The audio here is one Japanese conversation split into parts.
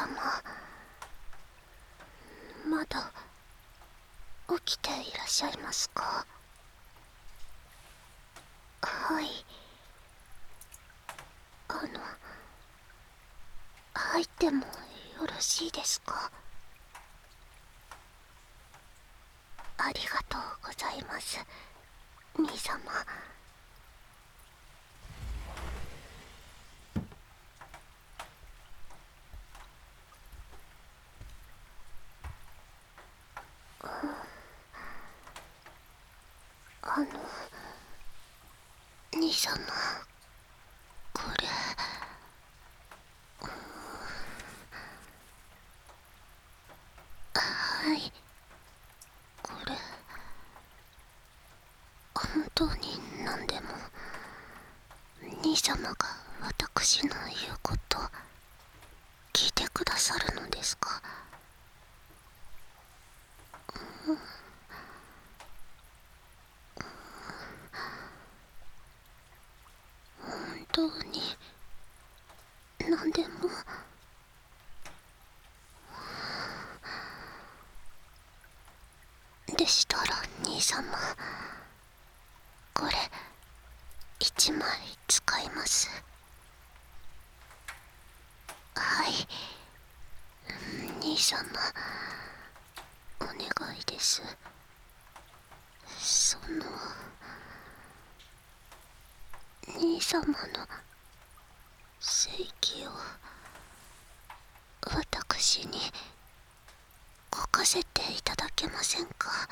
様、まだ起きていらっしゃいますか？はい。入ってもよろしいですか？ありがとうございます、兄様。兄様、これ。はい、これ本当に何でも兄様が私の言うこと聞いてくださるのですか？本当に何でも。でしたら兄様、これ1枚使います。はい、兄様、お願いです。兄様の正義を私に書かせていただけませんか？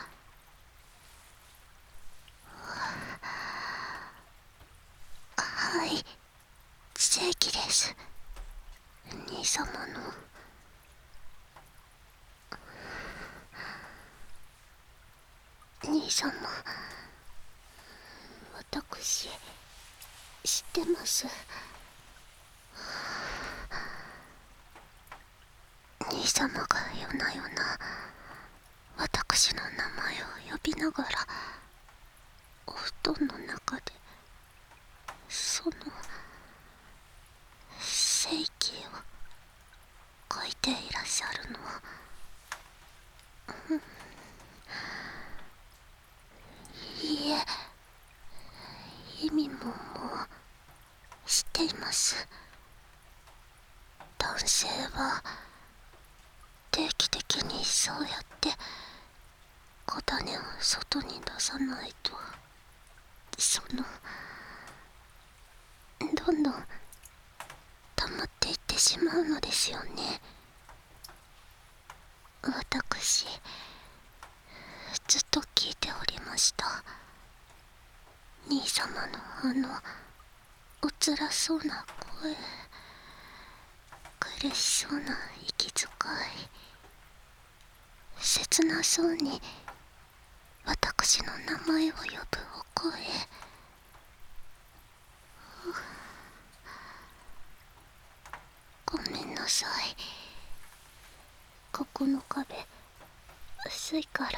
はい、正義です。兄様の。兄様、私知ってます。兄様が夜な夜な私の名前を呼びながらお布団の中でその正義を書いていらっしゃるのは、いいえ、意味ももう知っています。男性は定期的にそうやって小種を外に出さないと、どんどん溜まっていってしまうのですよね。私ずっと聞いておりました。兄様のおつらそうな声、苦しそうな息遣い、切なそうに私の名前を呼ぶお声。ごめんなさい。ここの壁薄いから、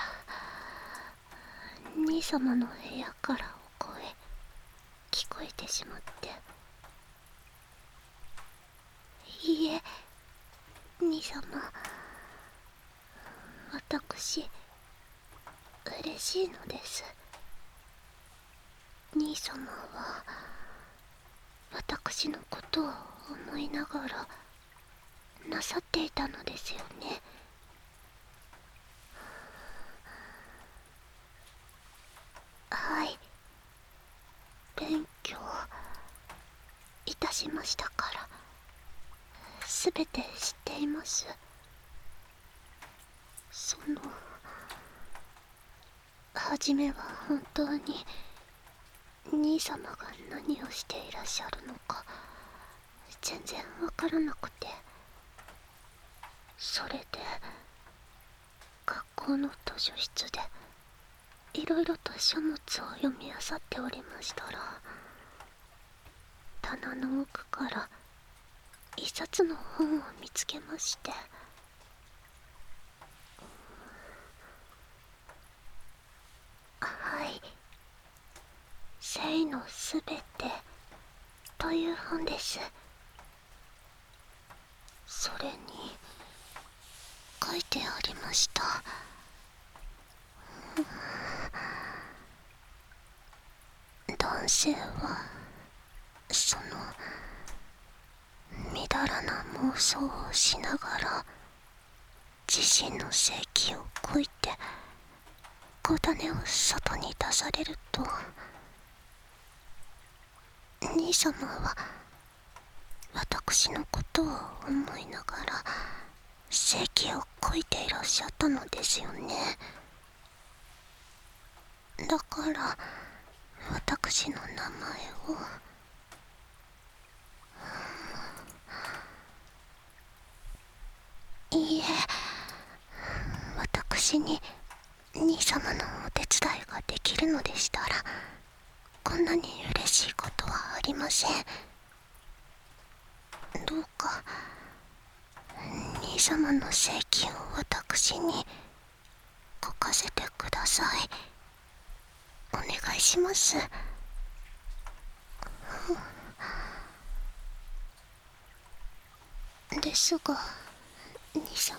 兄様の部屋からお声聞こえてしまって。いいえ、兄様、私嬉しいのです。兄様は私のことを思いながらなさっていたのですよね。はい、勉強いたしましたから、すべて知っています。初めは本当に兄様が何をしていらっしゃるのか全然わからなくて、それで学校の図書室でいろいろと書物を読み漁っておりましたら、棚の奥から一冊の本を見つけまして。はい、生のすべてという本です。それに書いてありました。男性はそのみだらな妄想をしながら自身の性器をこいて小種を外に出されると、兄様は私のことを思いながら性器をこいていらっしゃったのですよね。だから私の名前を。いいえ、私に兄様のお手伝いができるのでしたらこんなに嬉しいことはありません。どうか兄様の性器を私にこかせてください。お願いします。ですが兄様、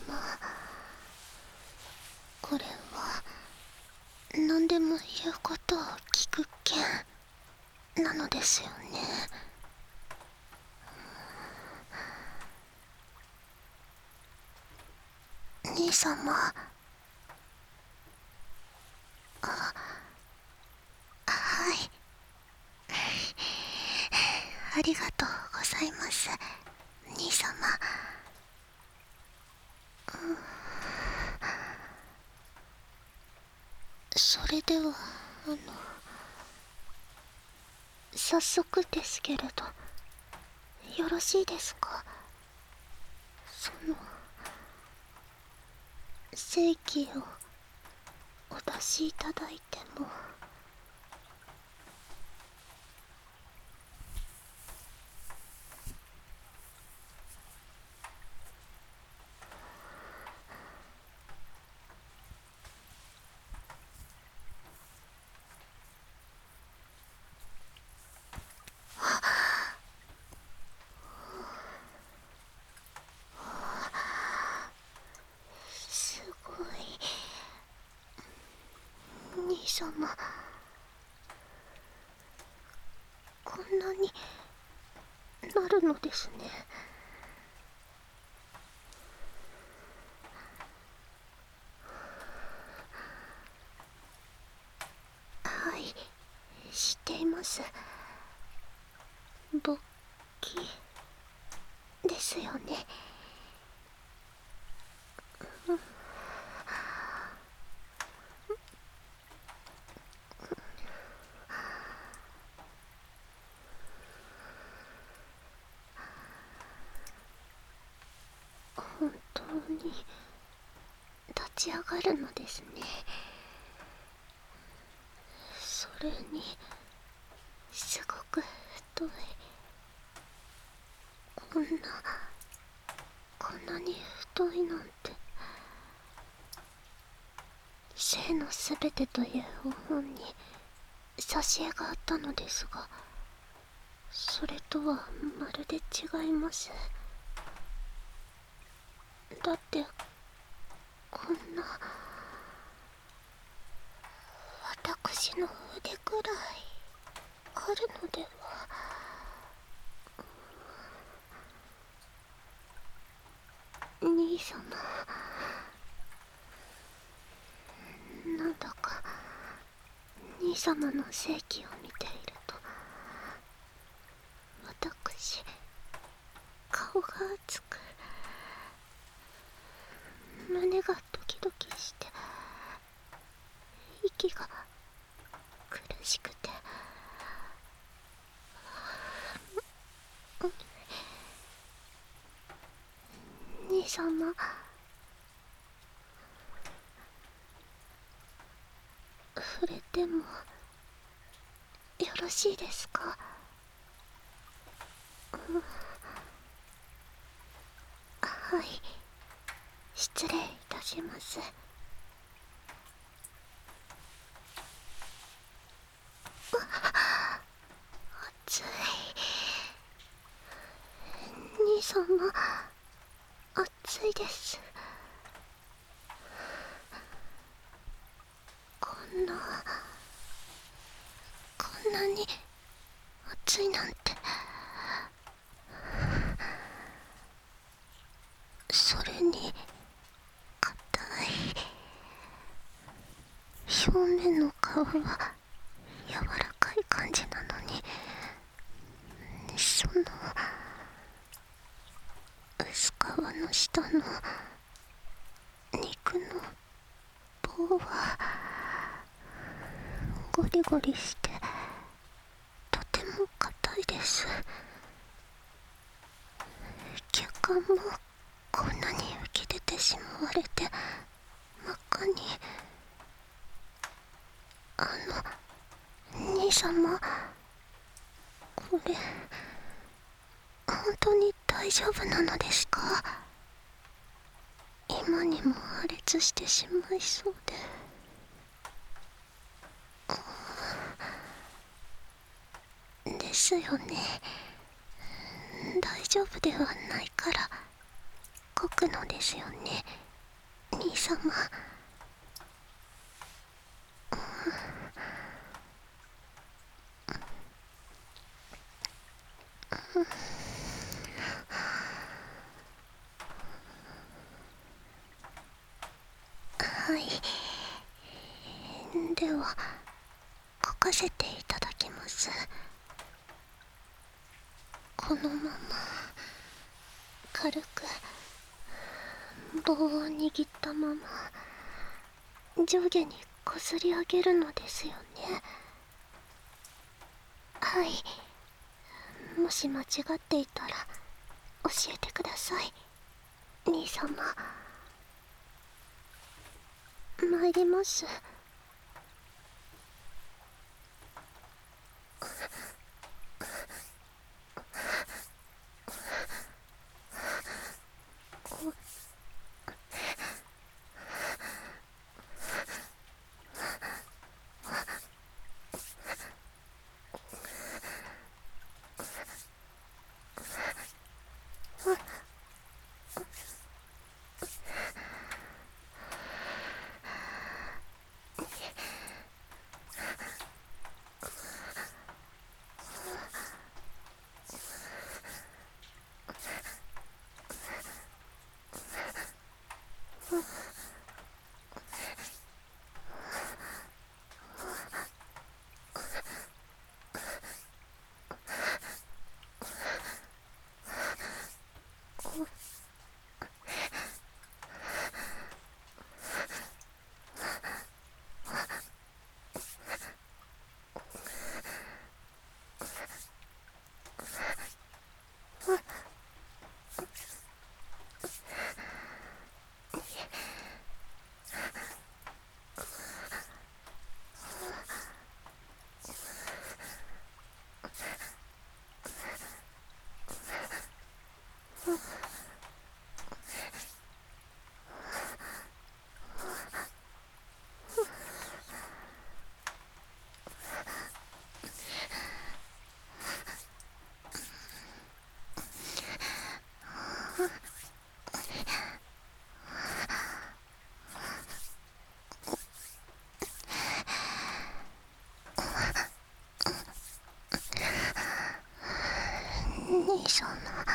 これは何でも言うことを聞く件なのですよね。兄様、はい、ありがとうございます、兄様。それでは早速ですけれどよろしいですか。その性器をお出しいただいても。すごい。兄様、こんなになるのですね。はい、知っています。勃起ですよね。本当に立ち上がるのですね。それにすごく太い。こんなに太いなんて。生のすべてというお本に挿絵があったのですが、それとはまるで違います。だってこんな私の腕くらいあるのでは。兄様、なんだか兄様の性器を見ていると私顔が熱く胸がドキドキして息が苦しくて。兄様、触れてもよろしいですか。はい、失礼いたします。暑い。兄様、暑いです。 暑いなんて。それに硬い表面の皮は柔らかい感じなのに、その薄皮の下の肉の棒はゴリゴリしてとても硬いです。血管もこんなに浮き出てしまわれて真っ赤に。兄様、これ本当に大丈夫なのですか？今にも破裂してしまいそうで。ですよね。大丈夫ではないからこくのですよね、兄様。はい、では書かせていただきます。このまま軽く棒を握ったまま上下にこすり上げるのですよね。はい、もし間違っていたら教えてください、兄様。参ります。兄様、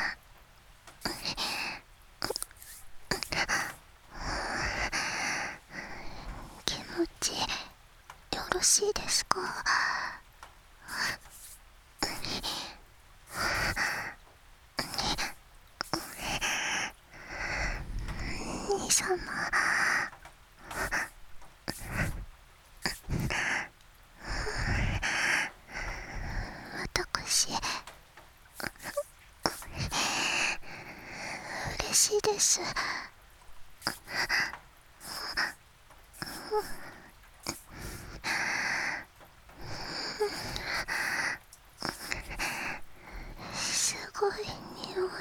気持ちよろしいですか？兄様、私嬉しいです。すごい匂い。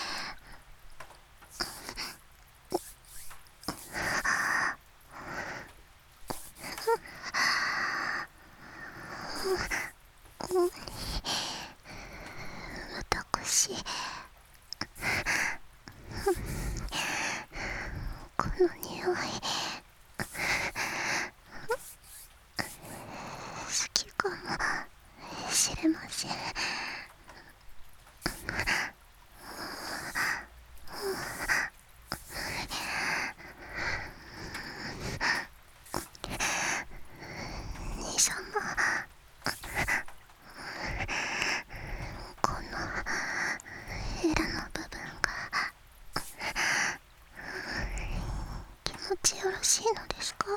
私、この匂い好きかもしれません。兄様、このエラの部分が気持ちよろしいのですか？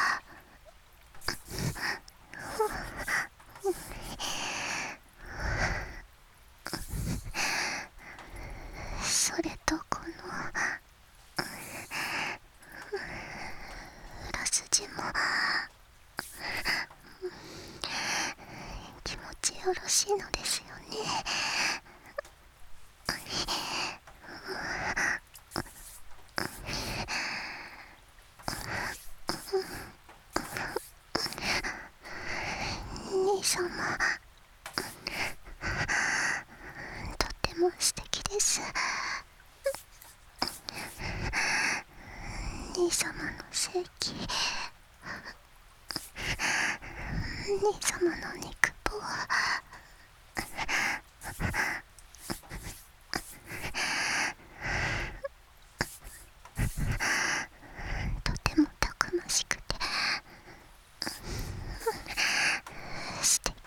それとこの裏筋も気持ちよろしいのですよね。兄様、とても素敵です。兄様の正気、兄様の肉棒、とてもたくましくて素敵。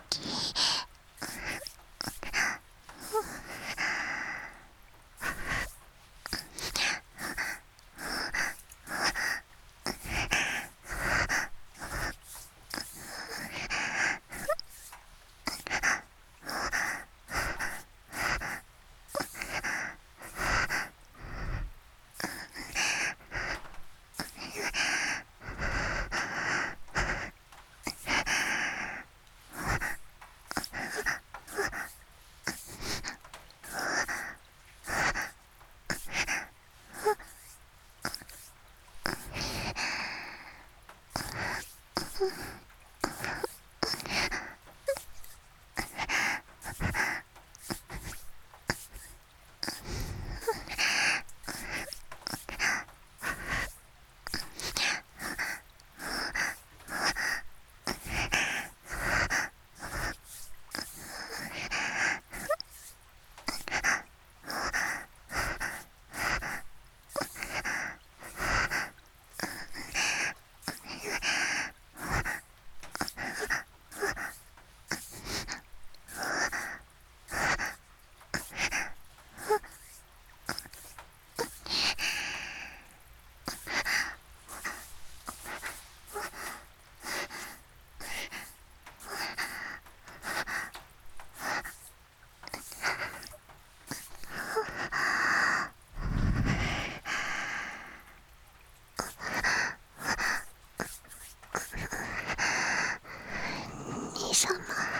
兄様、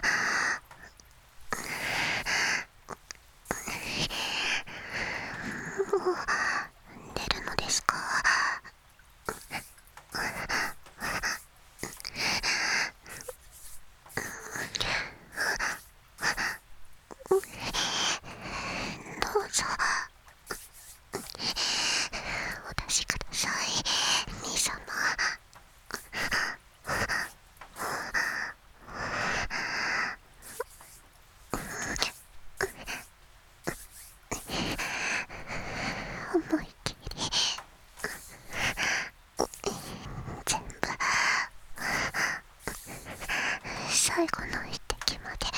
もう出るのですか？どうぞお出しください、兄様。思い切り全部最後の一滴まで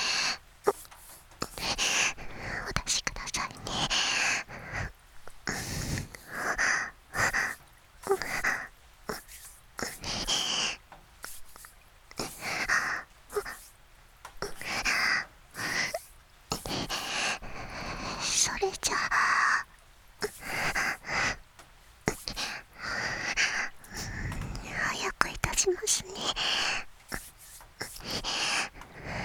お出しくださいね。それじゃあ早くいたしますね。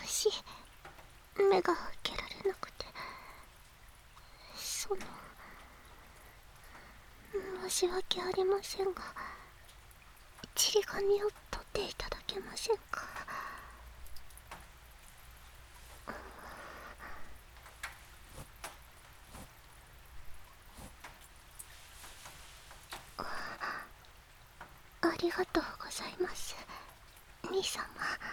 し目が開けられなくて、申し訳ありませんが、ちり紙を取っていただけませんか。ありがとうございます、兄様。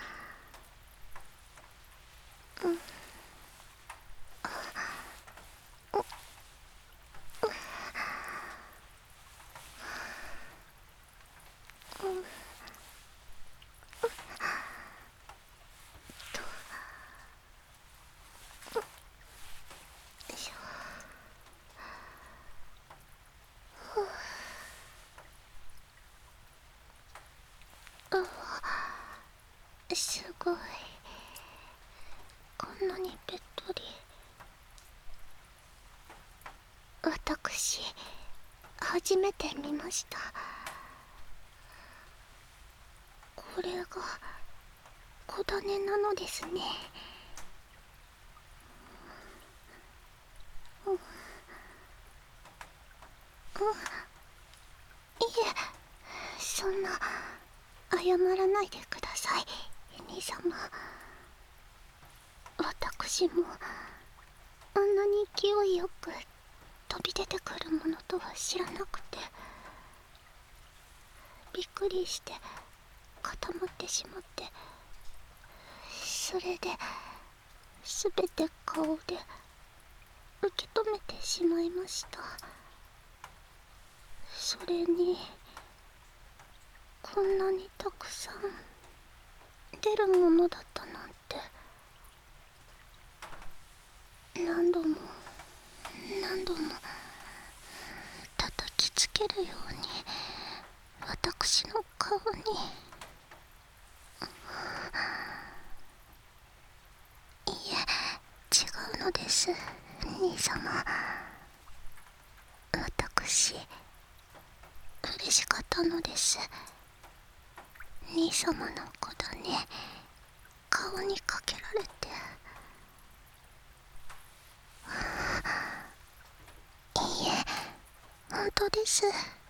すごい、こんなにべっとり。私初めて見ました。これが子種なのですね。いえ、そんな謝らないでください、兄様。私もあんなに勢いよく飛び出てくるものとは知らなくて、びっくりして固まってしまって、それで全て顔で受け止めてしまいました。それにこんなにたくさん出るものだったなんて。何度も何度も叩きつけるように私の顔に。いえ、違うのです、兄様。私嬉しかったのです。兄様の子だね、顔にかけられて。いいえ、本当です。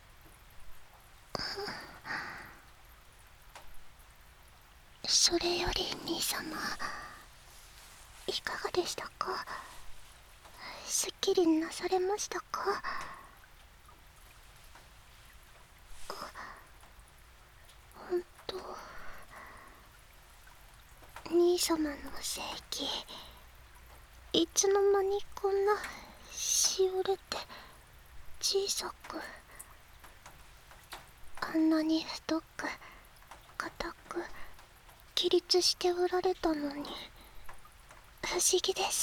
それより兄様、いかがでしたか。すっきりなされましたか。本当、兄様の性器、いつの間にこんなしおれて小さく、あんなに太く硬く起立しておられたのに不思議です。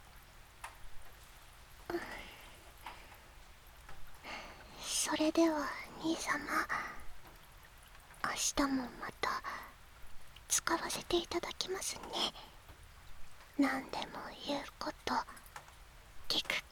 それでは兄様、明日もまた使わせていただきますね。何でも言うこと聞く